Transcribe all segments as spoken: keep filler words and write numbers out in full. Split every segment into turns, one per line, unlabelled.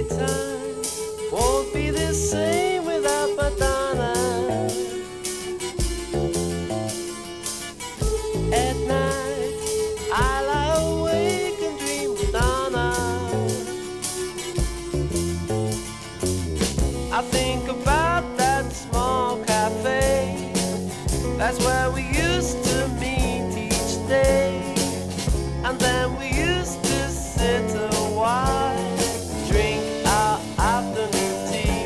Daytime won't be the same without Madonna. At night I lie awake and dream of Donna. I think about that small cafe. That's where we used to meet each day. And then we used to sit a while, drink our afternoon tea.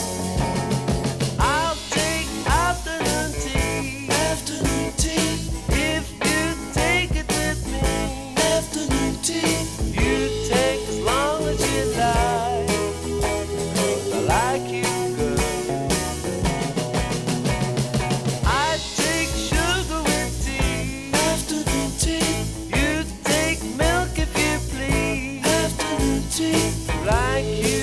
I'll take afternoon tea. Afternoon tea. If you take it with me. Afternoon tea. You take as long as you like. 'Cause I like you, girl. I take sugar with tea. Afternoon tea. You take milk if you please. Afternoon tea. Like you.